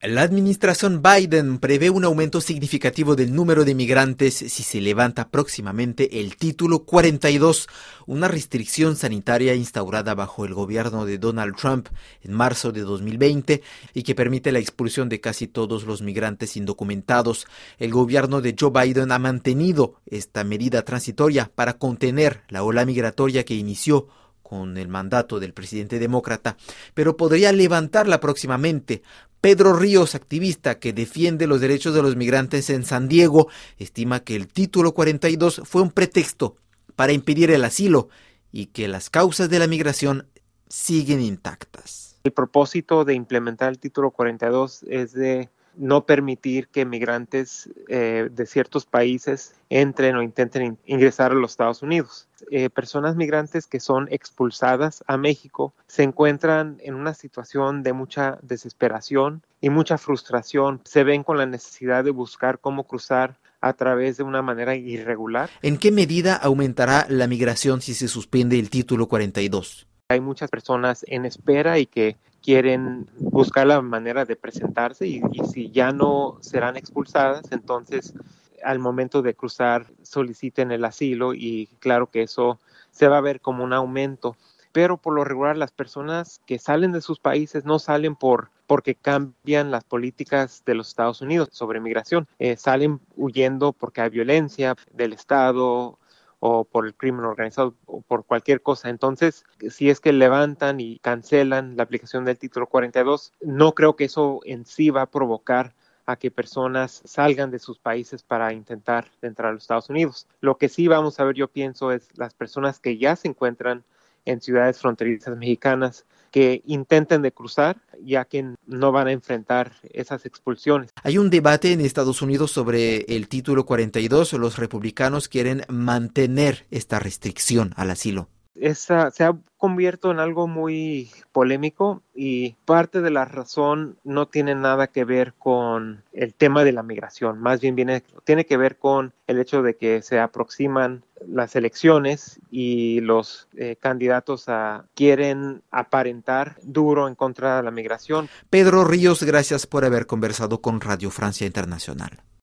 La administración Biden prevé un aumento significativo del número de migrantes si se levanta próximamente el Título 42, una restricción sanitaria instaurada bajo el gobierno de Donald Trump en marzo de 2020 y que permite la expulsión de casi todos los migrantes indocumentados. El gobierno de Joe Biden ha mantenido esta medida transitoria para contener la ola migratoria que inició con el mandato del presidente demócrata, pero podría levantarla próximamente. Pedro Ríos, activista que defiende los derechos de los migrantes en San Diego, estima que el Título 42 fue un pretexto para impedir el asilo y que las causas de la migración siguen intactas. El propósito de implementar el Título 42 es de no permitir que migrantes de ciertos países entren o intenten ingresar a los Estados Unidos. Personas migrantes que son expulsadas a México se encuentran en una situación de mucha desesperación y mucha frustración. Se ven con la necesidad de buscar cómo cruzar a través de una manera irregular. ¿En qué medida aumentará la migración si se suspende el Título 42? Hay muchas personas en espera y que quieren buscar la manera de presentarse y si ya no serán expulsadas, entonces al momento de cruzar soliciten el asilo y claro que eso se va a ver como un aumento. Pero por lo regular las personas que salen de sus países no salen porque cambian las políticas de los Estados Unidos sobre migración. Salen huyendo porque hay violencia del Estado o por el crimen organizado o por cualquier cosa. Entonces, si es que levantan y cancelan la aplicación del Título 42, no creo que eso en sí va a provocar a que personas salgan de sus países para intentar entrar a los Estados Unidos. Lo que sí vamos a ver, yo pienso, es las personas que ya se encuentran en ciudades fronterizas mexicanas que intenten de cruzar, ya que no van a enfrentar esas expulsiones. Hay un debate en Estados Unidos sobre el Título 42. Los republicanos quieren mantener esta restricción al asilo. Se ha convierto en algo muy polémico y parte de la razón no tiene nada que ver con el tema de la migración, más bien tiene que ver con el hecho de que se aproximan las elecciones y los candidatos quieren aparentar duro en contra de la migración. Pedro Ríos, gracias por haber conversado con Radio Francia Internacional.